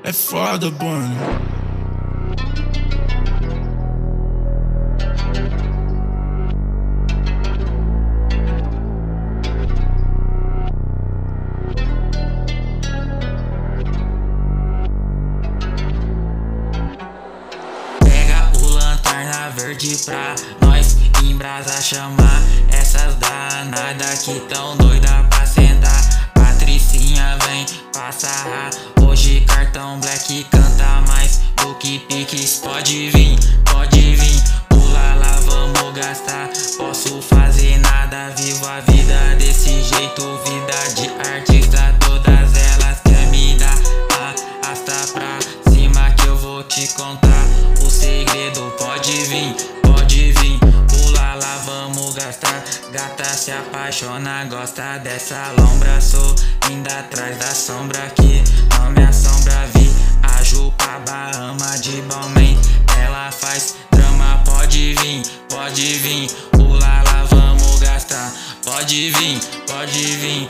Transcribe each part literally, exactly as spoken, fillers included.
É foda, mano. Pega o lanterna verde pra nós embrasa chamar essas danadas que tão doida pra sentar. Patricinha vem passar, hoje cartão black canta mais do que piques. Pode vir, pode vir, pula lá, vamos gastar. Posso fazer nada, vivo a vida desse jeito. Vida de artista, todas elas querem me dar. Arrasta pra cima que eu vou te contar o segredo. Pode vir, pode vir, pula lá, vamos gastar. Gata se apaixona, gosta dessa lombra. Sou ainda atrás da sombra que não me assombra. Vi a Jupa Bahama de Balmain, ela faz drama. Pode vir, pode vir, pula lá, vamos gastar. Pode vir, pode vir,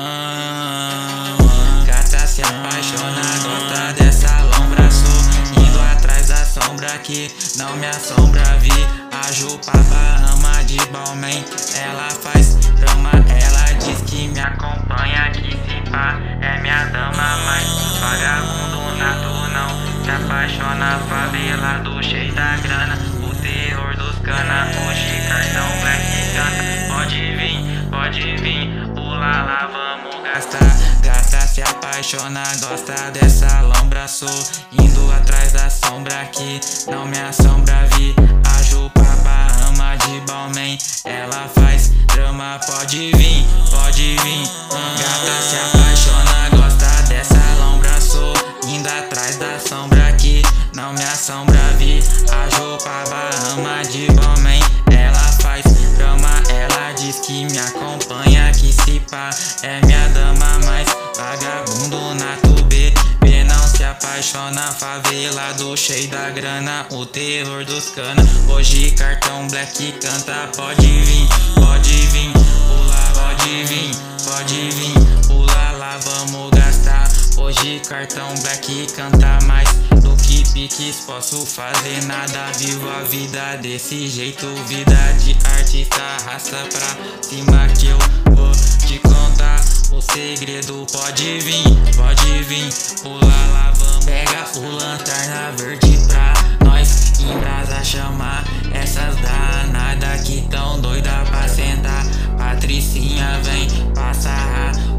ah, ah. Gata se apaixona, gosta dessa lombra. Sou indo atrás da sombra que não me assombra. Vi a Jupa Bahama de Balmain, ela faz drama. Ela diz que me acompanha, que se pá é minha dama. Mas vagabundo nato não se apaixona. Favelado cheio da grana, o terror dos cana. Hoje cartão black canta. Pode vir, pode vir, pula lá, vamos gastar. Gata se apaixona, gosta dessa lombra. Sou indo atrás da sombra que não me assombra. Vi a Jupa Bahama de Balmain, ela faz drama. Pode vir, pode vir, hum. Gata se apaixona, gosta dessa lombra. Sou indo atrás da sombra que não me assombra. Vi a Jupa Bahama de Balmain, ela faz drama. Ela diz que me acompanha, que se pá é minha dama. Mas vagabundo nato B B não se apaixona. Favelado cheio da grana, o terror dos cana. Hoje cartão black canta. Pode vir, pode vir, pula, pode vir, pode vir, pula lá, vamos gastar. Hoje cartão black canta mais do que piques. Posso fazer nada, vivo a vida desse jeito. Vida de artista, arrasta pra cima que eu vou te contar o segredo. Pode vir, pode vir, pula lá, vamos. Pega o lanterna verde pra nós embrasa chamar essas danadas que tão doida pra sentar. Patricinha vem passar,